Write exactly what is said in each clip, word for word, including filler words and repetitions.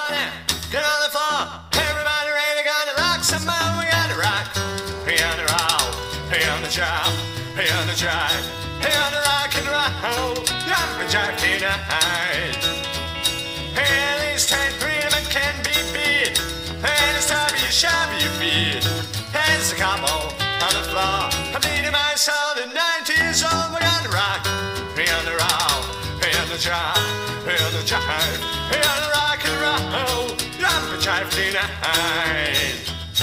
party, get on the floor. Everybody ready, gonna rock some more. We gotta rock. We on the roll, we on the job, we on the drive, we on the rock and roll. Jump and jive tonight. And these tight rhythm can be beat. And it's time you shove your feet. There's a couple on the floor. I'm beating my soul at nineties old. We gotta rock. We on the roll, we on the job, we on the jive, we on the rock and roll. Jump and jive tonight.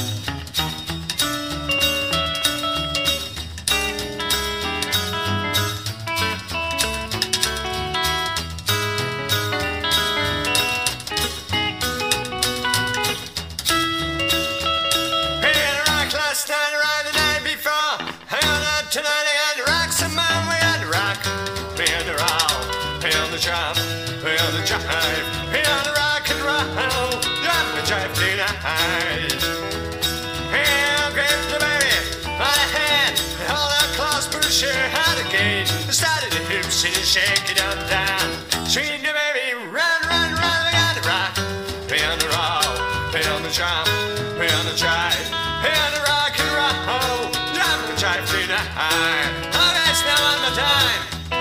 Last night or the night before, I on up tonight, I got to rock some more. We got to rock. We on the roll, we on the job, we on the jive, we on the rock and roll. Jump and jive tonight. Hey, grab the baby by the hand, hold her close, push her out the gate. Started the hips and shake it up down. Swing the baby, run, run, run. We got to rock. We on the roll, we on the job, we on the jive, we on the rock and roll. Jump and jive tonight. Oh, that's now one more time.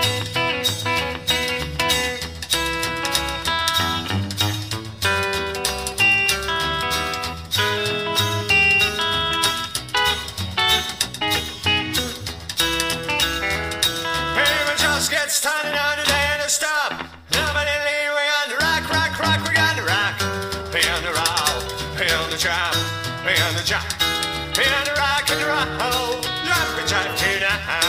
Get started on the day to stop. Nobody leave. We on the rock, rock, rock. We got the rock. We on the roll. We on the job. We on the job. We on the rock and roll. Jump and jive tonight.